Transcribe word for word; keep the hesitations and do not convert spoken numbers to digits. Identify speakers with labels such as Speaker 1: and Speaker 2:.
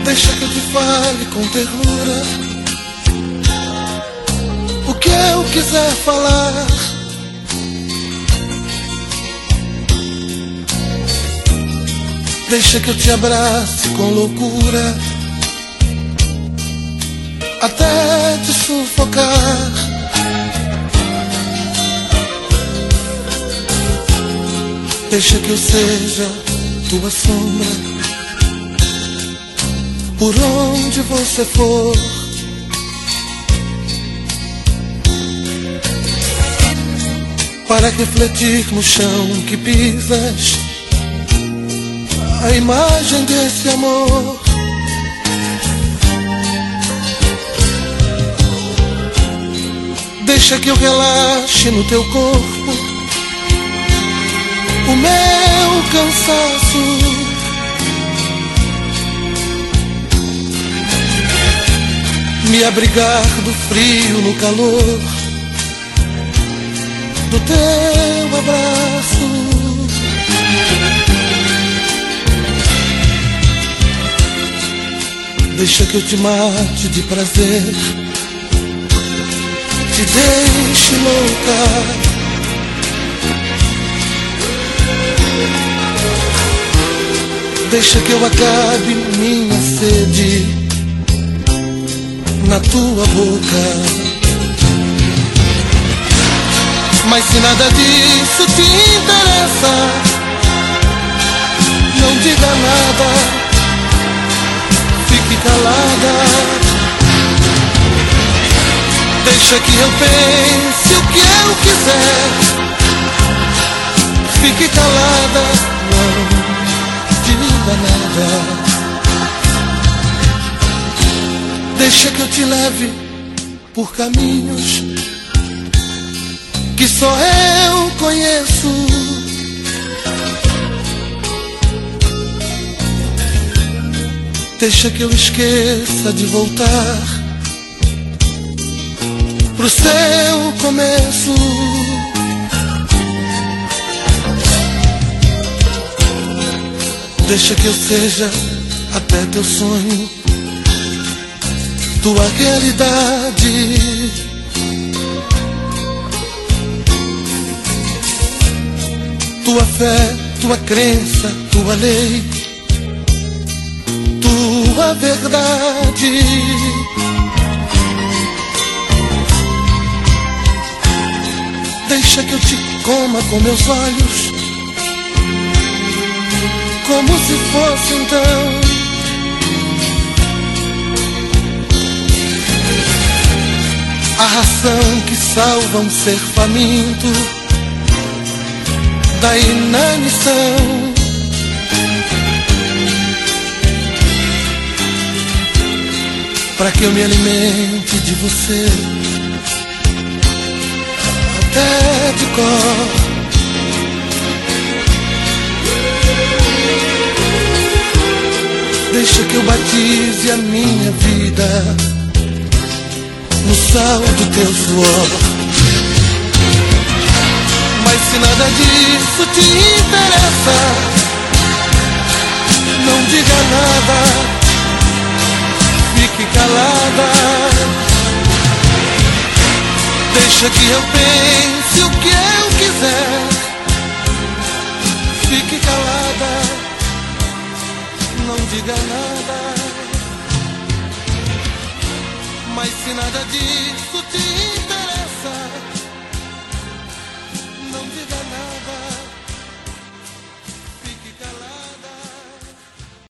Speaker 1: Deixa que eu te fale com ternura o que eu quiser falar. Deixa que eu te abrace com loucura até te sufocar. Deixa que eu seja tua sombra por onde você for. Para refletir no chão que pisas a imagem desse amor. Deixa que eu relaxe no teu corpo o meu cansaço. Me abrigar do frio no calor do teu abraço. Deixa que eu te mate de prazer, te deixe louca. Deixa que eu acabe minha sede na tua boca. Mas se nada disso te interessa, não diga nada, fique calada. Deixa que eu pense o que eu quiser, fique calada, não diga nada. Deixa que eu te leve por caminhos que só eu conheço. Deixa que eu esqueça de voltar pro seu começo. Deixa que eu seja até teu sonho, tua realidade. Tua fé, tua crença, tua lei, tua verdade. Deixa que eu te coma com meus olhos, como se fosse então a ração que salva um ser faminto da inanição. Para que eu me alimente de você até de cor. Deixa que eu batize a minha vida no sal do teu suor. Mas se nada disso te interessa, não diga nada, fique calada. Deixa que eu pense o que eu quiser, fique calada, não diga nada. Mas se nada disso te interessa,